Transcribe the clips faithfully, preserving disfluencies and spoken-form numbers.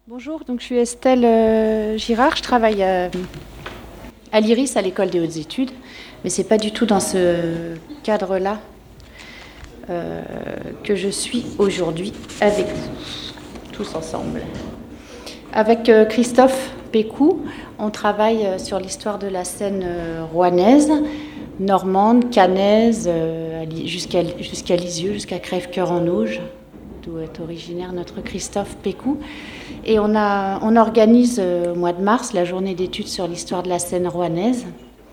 Bonjour, donc je suis Estelle euh, Girard, je travaille euh, à l'Iris, à l'École des Hautes Études, mais ce n'est pas du tout dans ce cadre-là euh, que je suis aujourd'hui avec vous, tous ensemble. Avec euh, Christophe Pécou, on travaille euh, sur l'histoire de la Seine euh, rouennaise, normande, cannaise, euh, jusqu'à, jusqu'à Lisieux, jusqu'à Crèvecoeur-en-Auge, d'où est originaire notre Christophe Pécou. Et on, a, on organise euh, au mois de mars la journée d'études sur l'histoire de la Seine rouennaise.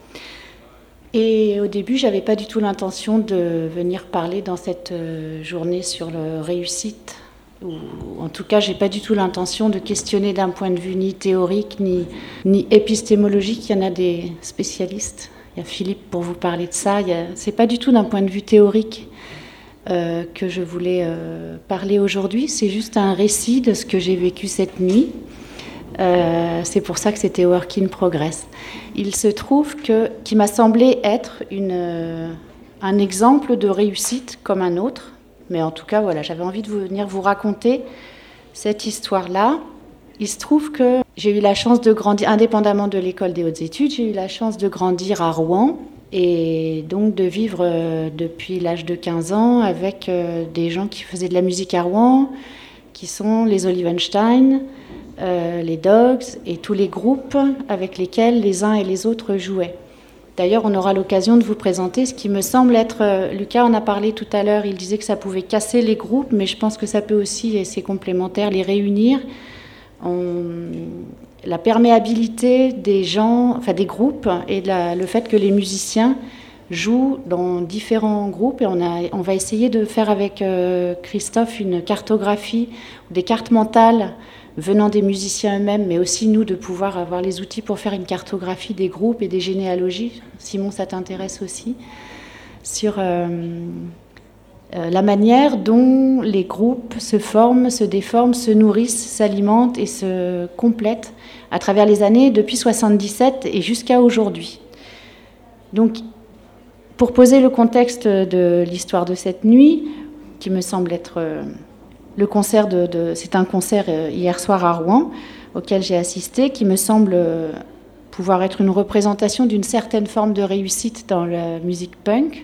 Et au début, je n'avais pas du tout l'intention de venir parler dans cette euh, journée sur la réussite. Ou, en tout cas, je n'ai pas du tout l'intention de questionner d'un point de vue ni théorique, ni, ni épistémologique. Il y en a des spécialistes. Il y a Philippe pour vous parler de ça. Ce n'est pas du tout d'un point de vue théorique Euh, que je voulais euh, parler aujourd'hui. C'est juste un récit de ce que j'ai vécu cette nuit. Euh, c'est pour ça que c'était Work in Progress. Il se trouve que, qu'il m'a semblé être une, euh, un exemple de réussite comme un autre. Mais en tout cas, voilà, j'avais envie de vous, venir vous raconter cette histoire-là. Il se trouve que j'ai eu la chance de grandir, indépendamment de l'École des Hautes Études, j'ai eu la chance de grandir à Rouen, et donc de vivre euh, depuis l'âge de quinze ans avec euh, des gens qui faisaient de la musique à Rouen, qui sont les Olivenstein, euh, les Dogs et tous les groupes avec lesquels les uns et les autres jouaient. D'ailleurs, on aura l'occasion de vous présenter ce qui me semble être... Euh, Lucas en a parlé tout à l'heure, il disait que ça pouvait casser les groupes, mais je pense que ça peut aussi, et c'est complémentaire, les réunir. On... La perméabilité des gens, enfin des groupes, et la, le fait que les musiciens jouent dans différents groupes. Et on, a, on va essayer de faire avec euh, Christophe une cartographie, des cartes mentales venant des musiciens eux-mêmes, mais aussi nous de pouvoir avoir les outils pour faire une cartographie des groupes et des généalogies. Simon, ça t'intéresse aussi, sur euh, euh, la manière dont les groupes se forment, se déforment, se nourrissent, s'alimentent et se complètent à travers les années, depuis soixante-dix-sept et jusqu'à aujourd'hui. Donc, pour poser le contexte de l'histoire de cette nuit, qui me semble être euh, le concert de, de... C'est un concert euh, hier soir à Rouen, auquel j'ai assisté, qui me semble euh, pouvoir être une représentation d'une certaine forme de réussite dans la musique punk.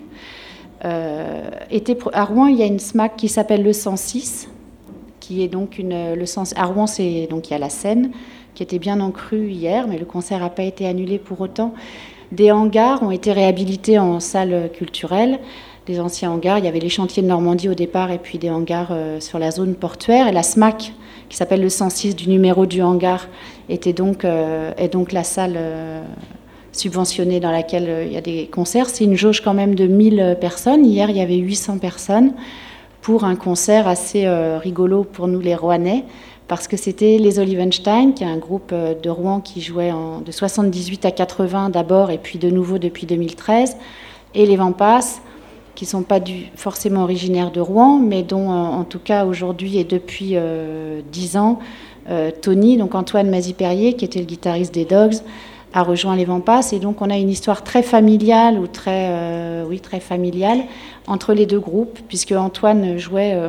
Euh, était, à Rouen, il y a une S M A C qui s'appelle le cent six, qui est donc une... Le cent, à Rouen, c'est, donc, il y a la scène, qui était bien en crue hier, mais le concert n'a pas été annulé pour autant. Des hangars ont été réhabilités en salle culturelle. Des anciens hangars, il y avait les chantiers de Normandie au départ, et puis des hangars euh, sur la zone portuaire. Et la S M A C, qui s'appelle le cent six du numéro du hangar, était donc, euh, est donc la salle euh, subventionnée dans laquelle euh, il y a des concerts. C'est une jauge quand même de mille personnes. Hier, il y avait huit cents personnes pour un concert assez euh, rigolo pour nous les Rouennais, parce que c'était les Olivenstein, qui est un groupe de Rouen qui jouait en, de soixante-dix-huit à quatre-vingts d'abord, et puis de nouveau depuis deux mille treize, et les Vampas, qui ne sont pas du, forcément originaires de Rouen, mais dont en tout cas aujourd'hui et depuis euh, dix ans, euh, Tony, donc Antoine Maziperier, qui était le guitariste des Dogs, a rejoint les Vampas, et donc on a une histoire très familiale, ou très, euh, oui, très familiale, entre les deux groupes, puisque Antoine jouait... Euh,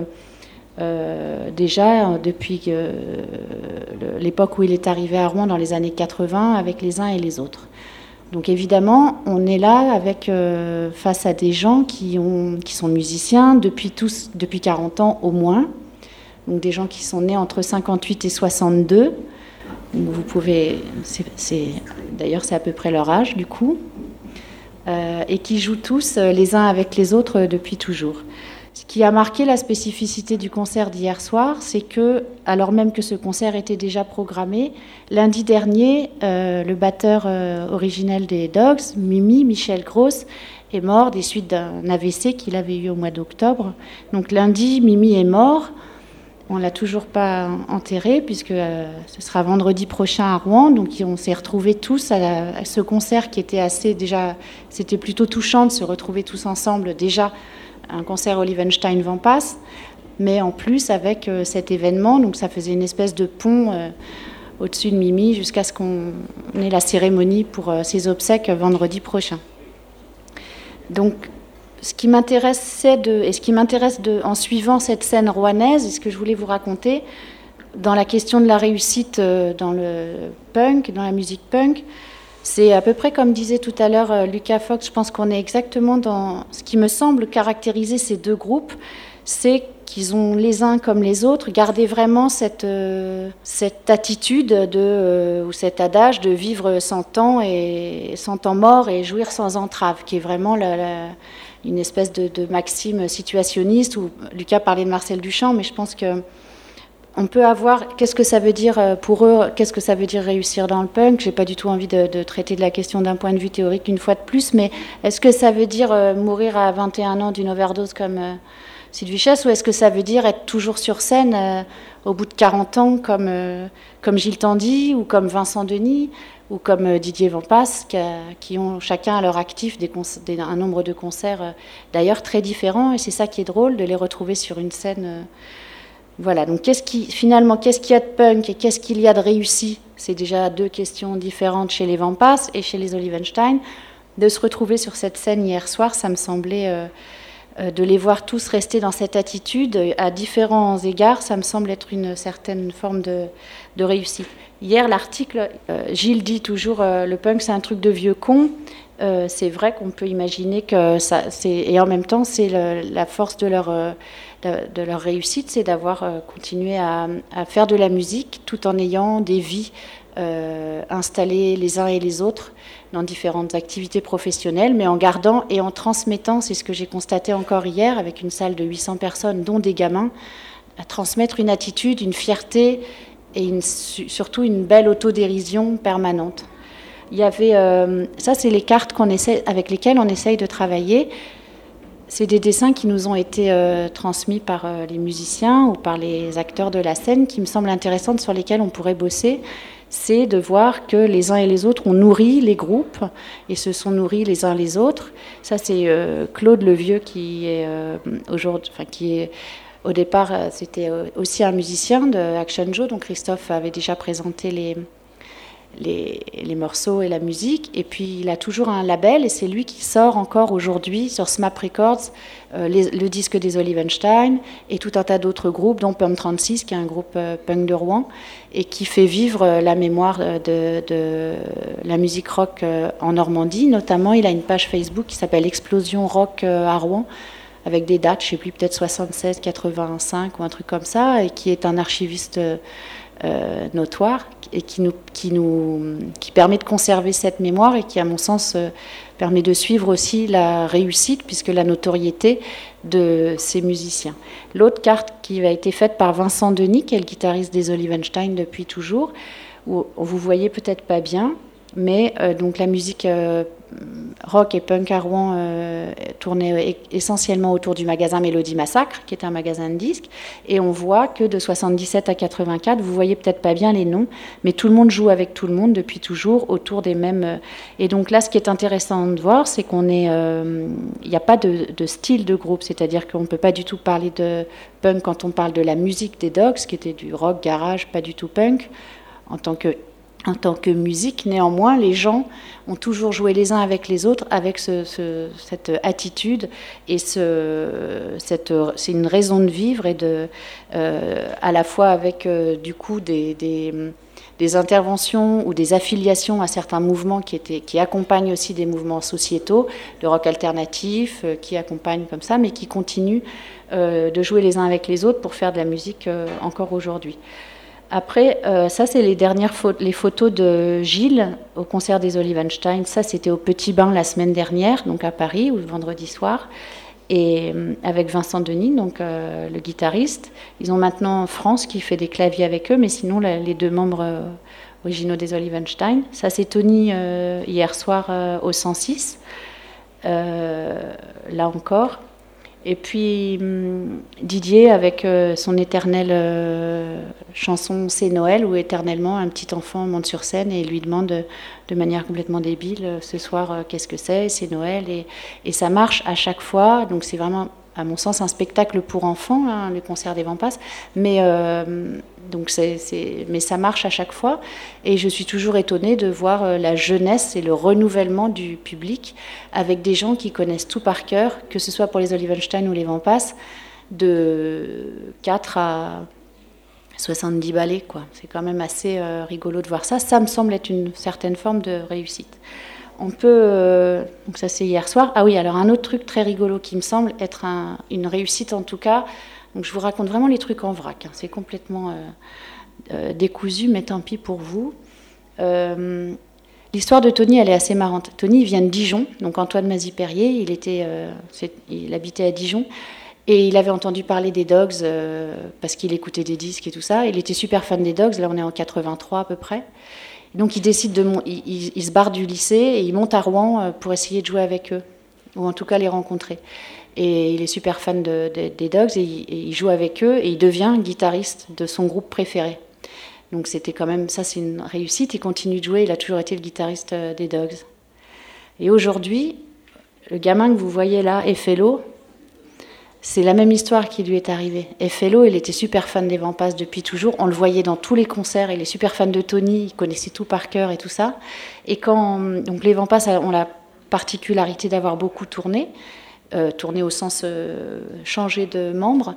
Euh, déjà depuis euh, l'époque où il est arrivé à Rouen dans les années quatre-vingts avec les uns et les autres. Donc évidemment, on est là avec, euh, face à des gens qui, ont, qui sont musiciens depuis, tous, depuis quarante ans au moins, donc des gens qui sont nés entre cinquante-huit et soixante-deux. Donc vous pouvez, c'est, c'est, d'ailleurs c'est à peu près leur âge du coup, euh, et qui jouent tous les uns avec les autres depuis toujours. Ce qui a marqué la spécificité du concert d'hier soir, c'est que, alors même que ce concert était déjà programmé, lundi dernier, euh, le batteur euh, originel des Dogs, Mimi, Michel Gross, est mort des suites d'un A V C qu'il avait eu au mois d'octobre. Donc lundi, Mimi est mort. On ne l'a toujours pas enterré, puisque euh, ce sera vendredi prochain à Rouen. Donc on s'est retrouvés tous à, la, à ce concert qui était assez déjà... C'était plutôt touchant de se retrouver tous ensemble déjà, un concert Olivenstein Vampas, mais en plus avec euh, cet événement, donc ça faisait une espèce de pont euh, au-dessus de Mimi jusqu'à ce qu'on ait la cérémonie pour euh, ses obsèques vendredi prochain. Donc ce qui m'intéressait de, et ce qui m'intéresse de, en suivant cette scène rouennaise, et ce que je voulais vous raconter, dans la question de la réussite euh, dans le punk, dans la musique punk, c'est à peu près comme disait tout à l'heure euh, Lucas Fox, je pense qu'on est exactement dans ce qui me semble caractériser ces deux groupes, c'est qu'ils ont les uns comme les autres gardé vraiment cette, euh, cette attitude de, euh, ou cet adage de vivre sans temps, et, sans temps mort et jouir sans entrave, qui est vraiment la, la, une espèce de, de maxime situationniste, où Lucas parlait de Marcel Duchamp, mais je pense que on peut avoir, qu'est-ce que ça veut dire pour eux, qu'est-ce que ça veut dire réussir dans le punk. J'ai pas du tout envie de, de traiter de la question d'un point de vue théorique une fois de plus, mais est-ce que ça veut dire euh, mourir à vingt et un ans d'une overdose comme euh, Sid Vicious, ou est-ce que ça veut dire être toujours sur scène euh, au bout de quarante ans comme, euh, comme Gilles Tandy, ou comme Vincent Denis, ou comme euh, Didier Vampas, qui, a, qui ont chacun à leur actif des conc- des, un nombre de concerts euh, d'ailleurs très différents, et c'est ça qui est drôle, de les retrouver sur une scène... Euh, Voilà, donc qu'est-ce qui, finalement, qu'est-ce qu'il y a de punk et qu'est-ce qu'il y a de réussi? C'est déjà deux questions différentes chez les Vampas et chez les Olivenstein. De se retrouver sur cette scène hier soir, ça me semblait, euh, euh, de les voir tous rester dans cette attitude, à différents égards, ça me semble être une certaine forme de, de réussite. Hier, l'article, euh, Gilles dit toujours, euh, le punk c'est un truc de vieux con. Euh, c'est vrai qu'on peut imaginer que ça, c'est, et en même temps, c'est le, la force de leur, euh, de, de leur réussite, c'est d'avoir euh, continué à, à faire de la musique tout en ayant des vies euh, installées les uns et les autres dans différentes activités professionnelles, mais en gardant et en transmettant, c'est ce que j'ai constaté encore hier avec une salle de huit cents personnes, dont des gamins, à transmettre une attitude, une fierté et une, surtout une belle autodérision permanente. Il y avait, euh, ça c'est les cartes qu'on essaie, avec lesquelles on essaye de travailler. C'est des dessins qui nous ont été euh, transmis par euh, les musiciens ou par les acteurs de la scène, qui me semblent intéressantes, sur lesquels on pourrait bosser. C'est de voir que les uns et les autres ont nourri les groupes et se sont nourris les uns les autres. Ça c'est euh, Claude Levieux qui est euh, aujourd'hui, enfin qui est au départ, c'était aussi un musicien de Action Joe, donc Christophe avait déjà présenté les Les, les morceaux et la musique, et puis il a toujours un label, et c'est lui qui sort encore aujourd'hui sur Smap Records euh, les, le disque des Olivenstein et tout un tas d'autres groupes, dont Pum trente-six, qui est un groupe euh, punk de Rouen, et qui fait vivre euh, la mémoire de, de la musique rock euh, en Normandie. Notamment, il a une page Facebook qui s'appelle Explosion Rock euh, à Rouen, avec des dates, je ne sais plus, peut-être soixante-seize, quatre-vingt-cinq ou un truc comme ça, et qui est un archiviste euh, euh, notoire, et qui nous, qui nous qui permet de conserver cette mémoire, et qui, à mon sens, euh, permet de suivre aussi la réussite, puisque la notoriété de ces musiciens. L'autre carte qui a été faite par Vincent Denis, qui est le guitariste des Olivenstein depuis toujours, où vous voyez peut-être pas bien, mais euh, donc la musique euh, rock et punk à Rouen euh, tournait essentiellement autour du magasin Mélodie Massacre, qui est un magasin de disques, et on voit que de soixante-dix-sept à quatre-vingt-quatre, vous voyez peut-être pas bien les noms, mais tout le monde joue avec tout le monde depuis toujours autour des mêmes. Et donc là, ce qui est intéressant de voir, c'est qu'on est, il euh, n'y a pas de, de style de groupe, c'est-à-dire qu'on ne peut pas du tout parler de punk quand on parle de la musique des Dogs, qui était du rock garage, pas du tout punk en tant que En tant que musique. Néanmoins, les gens ont toujours joué les uns avec les autres, avec ce, ce, cette attitude, et ce, cette, c'est une raison de vivre, et de, euh, à la fois avec euh, du coup des, des, des interventions ou des affiliations à certains mouvements qui, étaient, qui accompagnent aussi des mouvements sociétaux, de rock alternatif, euh, qui accompagnent comme ça, mais qui continuent euh, de jouer les uns avec les autres pour faire de la musique euh, encore aujourd'hui. Après, euh, ça c'est les dernières photos, les photos de Gilles au concert des Olivenstein. Ça c'était au Petit Bain la semaine dernière, donc à Paris, ou le vendredi soir, et euh, avec Vincent Denis, donc euh, le guitariste. Ils ont maintenant France qui fait des claviers avec eux, mais sinon la, les deux membres euh, originaux des Olivenstein. Ça c'est Tony euh, hier soir euh, au cent six, euh, là encore. Et puis Didier avec euh, son éternelle euh, chanson C'est Noël, où éternellement un petit enfant monte sur scène et lui demande de, de manière complètement débile euh, ce soir euh, qu'est-ce que c'est, c'est Noël, et, et ça marche à chaque fois. Donc c'est vraiment, à mon sens, un spectacle pour enfants, hein, le concert des Vampas, mais euh, donc c'est, c'est, mais ça marche à chaque fois, et je suis toujours étonnée de voir euh, la jeunesse et le renouvellement du public, avec des gens qui connaissent tout par cœur, que ce soit pour les Olivenstein ou les Vampas, de quatre à soixante-dix ballets, quoi. C'est quand même assez euh, rigolo de voir ça. Ça me semble être une certaine forme de réussite. On peut... Euh, donc ça, c'est hier soir. Ah oui, alors un autre truc très rigolo qui me semble être un, une réussite, en tout cas. Donc je vous raconte vraiment les trucs en vrac. Hein. C'est complètement euh, euh, décousu, mais tant pis pour vous. Euh, l'histoire de Tony, elle est assez marrante. Tony, il vient de Dijon. Donc Antoine Mazy-Perrier, il, était, euh, c'est, il habitait à Dijon. Et il avait entendu parler des Dogs euh, parce qu'il écoutait des disques et tout ça. Il était super fan des Dogs. Là, on est en quatre-vingt-trois à peu près. Et donc, il décide de, il, il, il se barre du lycée et il monte à Rouen pour essayer de jouer avec eux, ou en tout cas les rencontrer. Et il est super fan de, de, des Dogs et il, et il joue avec eux et il devient guitariste de son groupe préféré. Donc, c'était quand même, ça, c'est une réussite. Il continue de jouer. Il a toujours été le guitariste des Dogs. Et aujourd'hui, le gamin que vous voyez là, Effello, c'est la même histoire qui lui est arrivée. Effello, il était super fan des Vampas depuis toujours. On le voyait dans tous les concerts. Il est super fan de Tony. Il connaissait tout par cœur et tout ça. Et quand donc les Vampas ont la particularité d'avoir beaucoup tourné, euh, tourné au sens euh, changé de membres.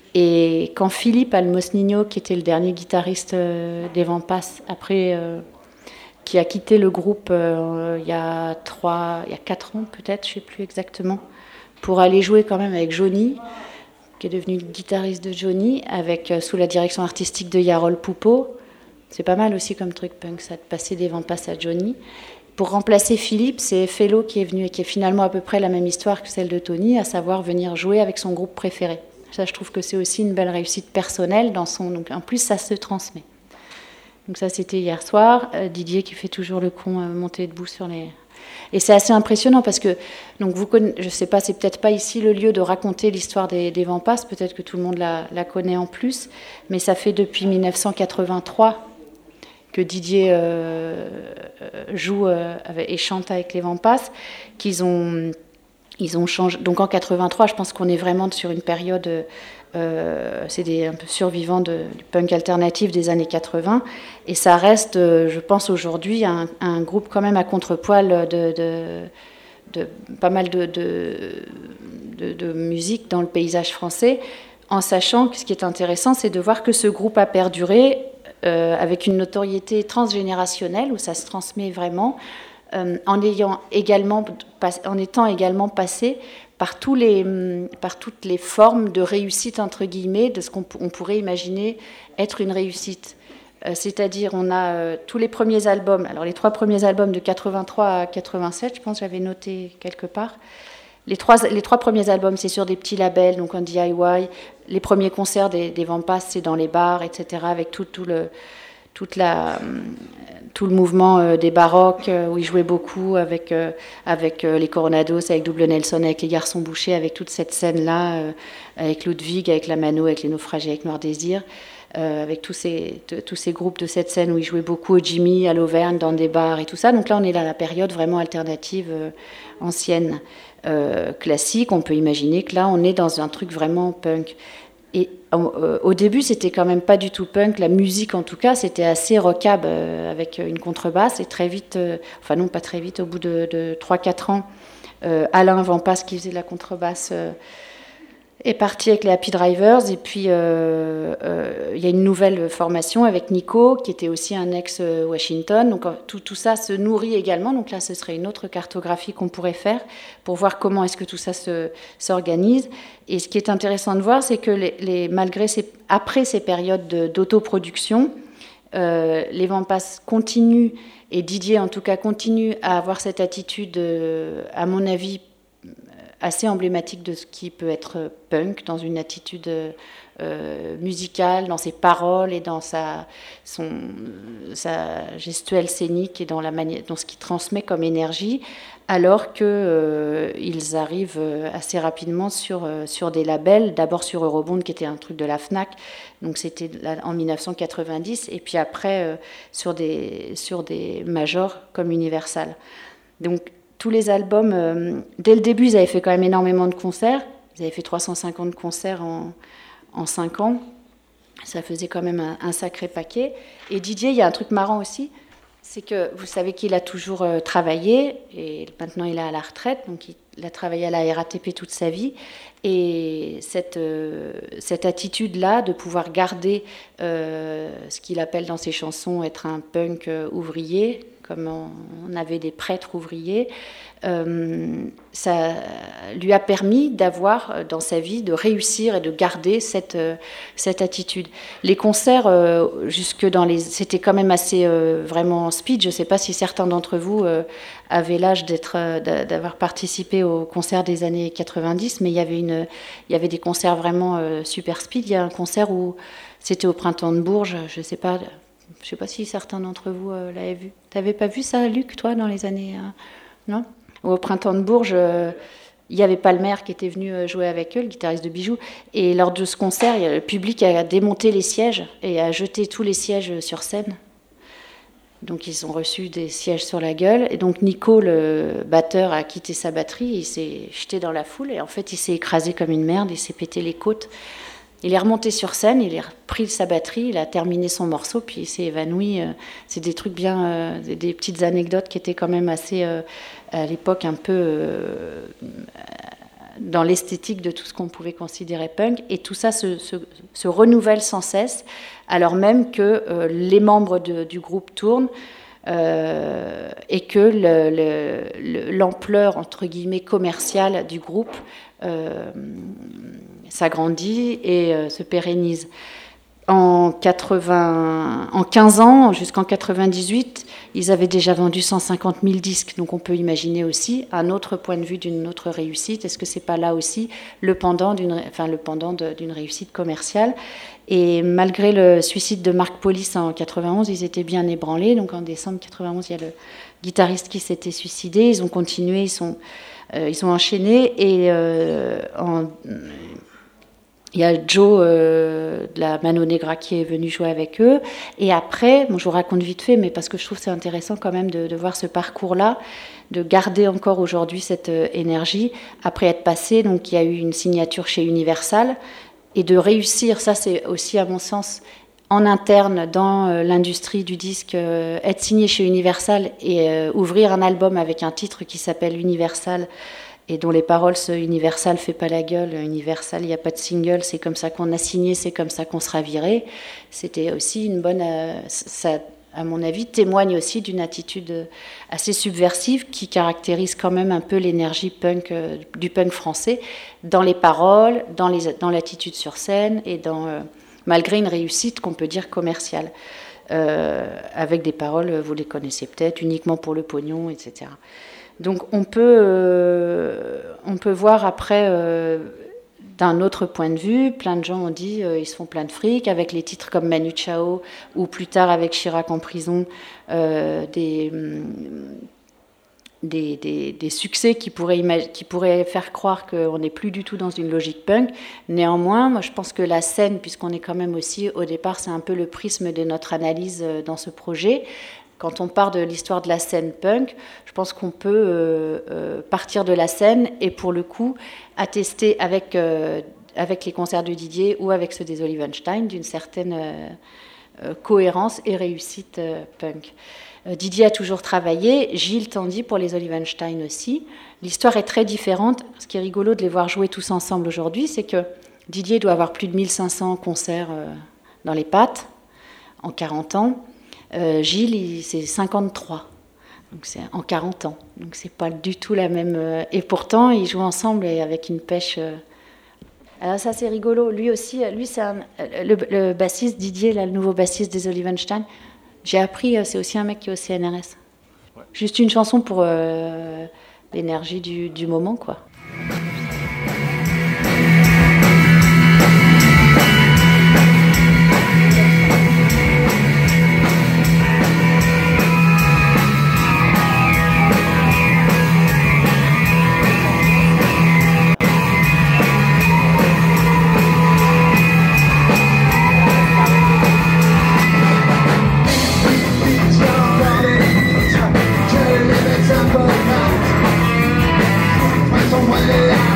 Et quand Philippe Almosnino, qui était le dernier guitariste euh, des Vampas, après, euh, qui a quitté le groupe euh, il y a trois, il y a quatre ans peut-être, je ne sais plus exactement, pour aller jouer quand même avec Johnny, qui est devenu le guitariste de Johnny, avec, euh, sous la direction artistique de Yarol Poupeau. C'est pas mal aussi comme truc punk, ça, de passer des Vampas à Johnny. Pour remplacer Philippe, c'est Effello qui est venu et qui est finalement à peu près la même histoire que celle de Tony, à savoir venir jouer avec son groupe préféré. Ça, je trouve que c'est aussi une belle réussite personnelle. Dans son, donc, en plus, ça se transmet. Donc ça, c'était hier soir. Euh, Didier qui fait toujours le con euh, monté debout sur les... Et c'est assez impressionnant parce que, donc vous conna... je ne sais pas, c'est peut-être pas ici le lieu de raconter l'histoire des, des Vampas, peut-être que tout le monde la, la connaît en plus, mais ça fait depuis dix-neuf cent quatre-vingt-trois que Didier euh, joue euh, et chante avec les Vampas, qu'ils ont, ils ont changé. Donc en quatre-vingt-trois, je pense qu'on est vraiment sur une période... Euh, c'est des un peu survivants de, du punk alternatif des années quatre-vingts, et ça reste, euh, je pense aujourd'hui, un, un groupe quand même à contrepoil de, de, de pas mal de, de, de, de musique dans le paysage français, en sachant que ce qui est intéressant, c'est de voir que ce groupe a perduré euh, avec une notoriété transgénérationnelle où ça se transmet vraiment, euh, en ayant également, en étant également passé par, tous les, par toutes les formes de réussite, entre guillemets, de ce qu'on on pourrait imaginer être une réussite. Euh, c'est-à-dire, on a euh, tous les premiers albums, alors les trois premiers albums de quatre-vingt-trois à quatre-vingt-sept, je pense, j'avais noté quelque part. Les trois, les trois premiers albums, c'est sur des petits labels, donc en D I Y. Les premiers concerts des, des Vampas, c'est dans les bars, et cetera, avec tout, tout le... toute la, tout le mouvement euh, des baroques, euh, où ils jouaient beaucoup avec, euh, avec euh, les Coronados, avec Double Nelson, avec les Garçons Bouchés, avec toute cette scène-là, euh, avec Ludwig, avec la Mano, avec les Naufragés, avec Noir Désir, euh, avec tous ces, t- tous ces groupes de cette scène où ils jouaient beaucoup au Jimmy, à l'Auvergne, dans des bars et tout ça. Donc là, on est dans la période vraiment alternative, euh, ancienne, euh, classique. On peut imaginer que là, on est dans un truc vraiment punk. Et euh, au début, c'était quand même pas du tout punk. La musique, en tout cas, c'était assez rockab euh, avec une contrebasse. Et très vite, euh, enfin non, pas très vite, au bout de, de trois quatre ans, euh, Alain Vampas, qui faisait de la contrebasse, euh, est parti avec les Happy Drivers. Et puis, euh, euh, il y a une nouvelle formation avec Nico, qui était aussi un ex-Washington. Donc, tout, tout ça se nourrit également. Donc là, ce serait une autre cartographie qu'on pourrait faire pour voir comment est-ce que tout ça se, s'organise. Et ce qui est intéressant de voir, c'est que les, les, malgré ces, après ces périodes de, d'autoproduction, euh, les Vampas continuent, et Didier en tout cas continue à avoir cette attitude, euh, à mon avis, assez emblématique de ce qui peut être punk, dans une attitude euh, musicale, dans ses paroles et dans sa, son, sa gestuelle scénique et dans, la manière, dans ce qu'il transmet comme énergie, alors qu'ils euh, arrivent assez rapidement sur, sur des labels, d'abord sur Eurobond, qui était un truc de la FNAC, donc c'était en dix-neuf cent quatre-vingt-dix, et puis après euh, sur, des, sur des majors comme Universal. Donc, tous les albums, euh, dès le début, ils avaient fait quand même énormément de concerts. Ils avaient fait trois cent cinquante concerts en, en cinq ans. Ça faisait quand même un, un sacré paquet. Et Didier, il y a un truc marrant aussi, c'est que vous savez qu'il a toujours euh, travaillé, et maintenant il est à la retraite. Donc il, il a travaillé à la R A T P toute sa vie. Et cette, euh, cette attitude-là de pouvoir garder euh, ce qu'il appelle dans ses chansons être un punk euh, ouvrier, comme on, on avait des prêtres ouvriers, euh, ça lui a permis d'avoir dans sa vie, de réussir et de garder cette, euh, cette attitude. Les concerts, euh, jusque dans les, c'était quand même assez euh, vraiment speed. Je ne sais pas si certains d'entre vous euh, avaient l'âge d'être, euh, d'avoir participé aux concerts des années quatre-vingt-dix, mais il y avait, une, il y avait des concerts vraiment euh, super speed. Il y a un concert où c'était au Printemps de Bourges, je ne sais pas... Je ne sais pas si certains d'entre vous euh, l'avaient vu. Tu n'avais pas vu ça, Luc, toi, dans les années... Euh, non ? Au Printemps de Bourges, euh, il y avait Palmer qui était venu euh, jouer avec eux, le guitariste de Bijoux. Et lors de ce concert, il y a, le public a démonté les sièges et a jeté tous les sièges sur scène. Donc ils ont reçu des sièges sur la gueule. Et donc Nico, le batteur, a quitté sa batterie. Il s'est jeté dans la foule et en fait, il s'est écrasé comme une merde. Il s'est pété les côtes. Il est remonté sur scène, il a repris sa batterie, il a terminé son morceau, puis il s'est évanoui. C'est des trucs bien, euh, des petites anecdotes qui étaient quand même assez, euh, à l'époque, un peu euh, dans l'esthétique de tout ce qu'on pouvait considérer punk. Et tout ça se, se, se renouvelle sans cesse, alors même que euh, les membres de, du groupe tournent euh, et que le, le, l'ampleur, entre guillemets, commerciale du groupe euh, s'agrandit et euh, se pérennise. En, quatre-vingts, en quinze ans, jusqu'en quatre-vingt-dix-huit, ils avaient déjà vendu cent cinquante mille disques. Donc on peut imaginer aussi un autre point de vue d'une autre réussite. Est-ce que c'est pas là aussi le pendant d'une, enfin, le pendant de, d'une réussite commerciale ? Et malgré le suicide de Mark Police en quatre-vingt-onze, ils étaient bien ébranlés. Donc en décembre quatre-vingt-onze, il y a le guitariste qui s'était suicidé. Ils ont continué, ils, sont, euh, ils ont enchaîné. Et euh, en... il y a Joe euh, de la Mano Negra qui est venu jouer avec eux. Et après, bon, je vous raconte vite fait, mais parce que je trouve que c'est intéressant quand même de, de voir ce parcours-là, de garder encore aujourd'hui cette euh, énergie. Après être passé, donc il y a eu une signature chez Universal. Et de réussir, ça c'est aussi à mon sens, en interne dans euh, l'industrie du disque, euh, être signé chez Universal et euh, ouvrir un album avec un titre qui s'appelle Universal, et dont les paroles, ce Universal fait pas la gueule, Universal, il n'y a pas de single, c'est comme ça qu'on a signé, c'est comme ça qu'on sera viré. C'était aussi une bonne... Euh, ça, à mon avis, témoigne aussi d'une attitude assez subversive qui caractérise quand même un peu l'énergie punk, euh, du punk français, dans les paroles, dans, les, dans l'attitude sur scène, et dans, euh, malgré une réussite qu'on peut dire commerciale, euh, avec des paroles, vous les connaissez peut-être, uniquement pour le pognon, et cetera. Donc on peut, euh, on peut voir après, euh, d'un autre point de vue, plein de gens ont dit euh, ils se font plein de fric, avec les titres comme Manu Chao, ou plus tard avec Chirac en prison, euh, des, des, des, des succès qui pourraient, imag- qui pourraient faire croire qu'on n'est plus du tout dans une logique punk. Néanmoins, moi je pense que la scène, puisqu'on est quand même aussi, au départ, c'est un peu le prisme de notre analyse euh, dans ce projet. Quand on part de l'histoire de la scène punk, je pense qu'on peut euh, euh, partir de la scène et pour le coup attester avec, euh, avec les concerts de Didier ou avec ceux des Olivenstein d'une certaine euh, euh, cohérence et réussite euh, punk. Euh, Didier a toujours travaillé, Gilles Tandy pour les Olivenstein aussi. L'histoire est très différente. Ce qui est rigolo de les voir jouer tous ensemble aujourd'hui, c'est que Didier doit avoir plus de mille cinq cents concerts euh, dans les pattes en quarante ans. Euh, Gilles, il, c'est cinquante-trois, donc c'est en quarante ans, donc c'est pas du tout la même. Euh, et pourtant, ils jouent ensemble et avec une pêche. Euh... Alors ça, c'est rigolo. Lui aussi, lui, c'est un, le, le bassiste Didier, là, le nouveau bassiste des Olivenstein. J'ai appris, c'est aussi un mec qui est au C N R S. Ouais. Juste une chanson pour euh, l'énergie du, du moment, quoi. Somewhere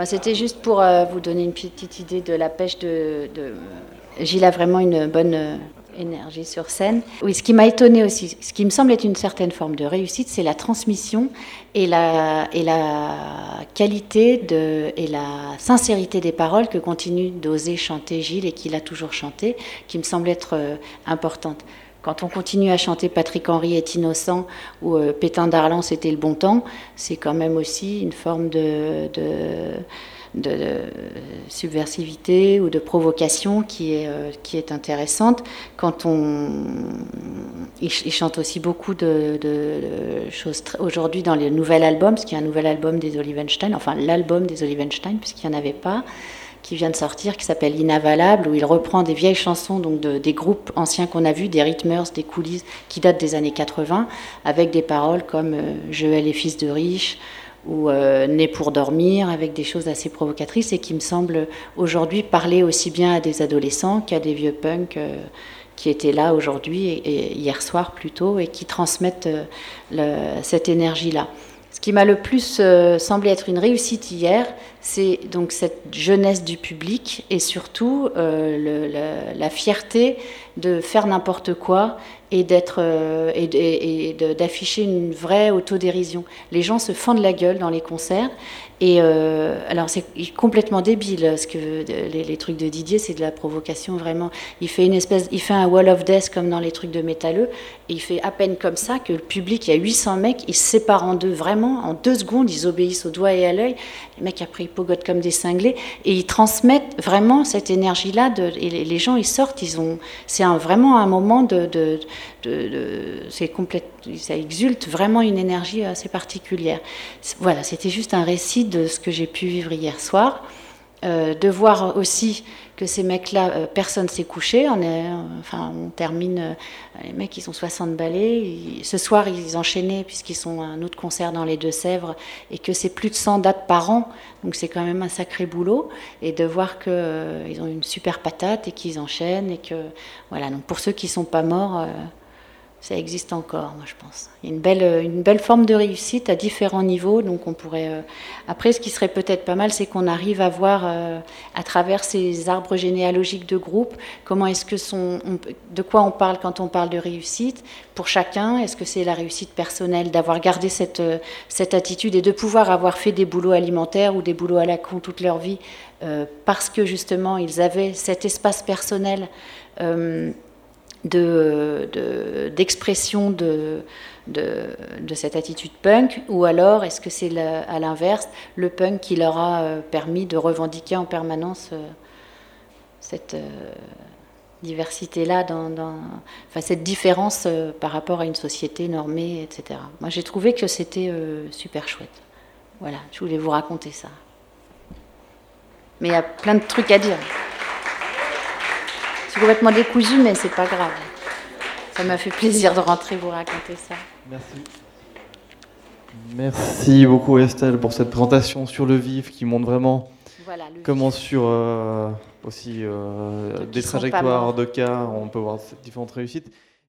c'était juste pour euh, vous donner une petite idée de la pêche de... de... Gilles a vraiment une bonne euh, énergie sur scène. Oui, ce qui m'a étonnée aussi, ce qui me semble être une certaine forme de réussite, c'est la transmission et la, et la qualité de, et la sincérité des paroles que continue d'oser chanter Gilles et qu'il a toujours chanté, qui me semble être euh, importante. Quand on continue à chanter Patrick Henry est innocent ou euh, Pétain d'Arlan c'était le bon temps, c'est quand même aussi une forme de, de, de, de subversivité ou de provocation qui est, euh, qui est intéressante. Quand on, il, il chante aussi beaucoup de, de, de choses aujourd'hui dans le nouvel album, parce qu'il y a un nouvel album des Olivenstein, enfin l'album des Olivenstein, puisqu'il n'y en avait pas, qui vient de sortir, qui s'appelle Inavalable, où il reprend des vieilles chansons, donc de, des groupes anciens qu'on a vus, des Rhythmers, des coulisses, qui datent des années quatre-vingts, avec des paroles comme euh, « Je hais les fils de riches » ou euh, « Né pour dormir », avec des choses assez provocatrices et qui me semblent aujourd'hui parler aussi bien à des adolescents qu'à des vieux punks euh, qui étaient là aujourd'hui, et, et hier soir plutôt, et qui transmettent euh, le, cette énergie-là. Ce qui m'a le plus euh, semblé être une réussite hier, c'est donc cette jeunesse du public et surtout euh, le, le, la fierté de faire n'importe quoi et d'être euh, et, et, et de, d'afficher une vraie autodérision. Les gens se fendent la gueule dans les concerts. Et euh, alors c'est complètement débile, ce que les, les trucs de Didier, c'est de la provocation vraiment. Il fait une espèce, il fait un wall of death comme dans les trucs de métalleux, et il fait à peine comme ça que le public, il y a huit cents mecs, ils se séparent en deux vraiment, en deux secondes, ils obéissent au doigt et à l'œil. Les mecs après ils pogotent comme des cinglés et ils transmettent vraiment cette énergie-là. De, et les, les gens ils sortent, ils ont, c'est un, vraiment un moment de, de, de, de c'est complète, ça exulte vraiment une énergie assez particulière. Voilà, c'était juste un récit de ce que j'ai pu vivre hier soir, euh, de voir aussi que ces mecs-là, euh, personne s'est couché, on, est, euh, enfin, on termine, euh, les mecs ils ont soixante ballets, ils, ce soir ils enchaînaient puisqu'ils sont à un autre concert dans les Deux-Sèvres et que c'est plus de cent dates par an, donc c'est quand même un sacré boulot, et de voir qu'ils euh, ont une super patate et qu'ils enchaînent, et que voilà, donc pour ceux qui ne sont pas morts, euh, ça existe encore, moi je pense. Il y a une belle, une belle forme de réussite à différents niveaux. Donc on pourrait. Euh... Après, ce qui serait peut-être pas mal, c'est qu'on arrive à voir euh, à travers ces arbres généalogiques de groupe, comment est-ce que son, on, de quoi on parle quand on parle de réussite pour chacun. Est-ce que c'est la réussite personnelle d'avoir gardé cette, cette attitude et de pouvoir avoir fait des boulots alimentaires ou des boulots à la con toute leur vie euh, parce que justement ils avaient cet espace personnel. Euh, De, de, d'expression de, de, de cette attitude punk, ou alors est-ce que c'est le, à l'inverse le punk qui leur a permis de revendiquer en permanence euh, cette euh, diversité-là, dans, dans, enfin, cette différence euh, par rapport à une société normée, et cetera. Moi j'ai trouvé que c'était euh, super chouette. Voilà, je voulais vous raconter ça. Mais il y a plein de trucs à dire. C'est complètement décousu, mais c'est pas grave. Ça m'a fait plaisir de rentrer vous raconter ça. Merci. Merci beaucoup Estelle pour cette présentation sur le vif qui montre vraiment voilà, comment vif. sur euh, aussi euh, des trajectoires de cas on peut voir différentes réussites.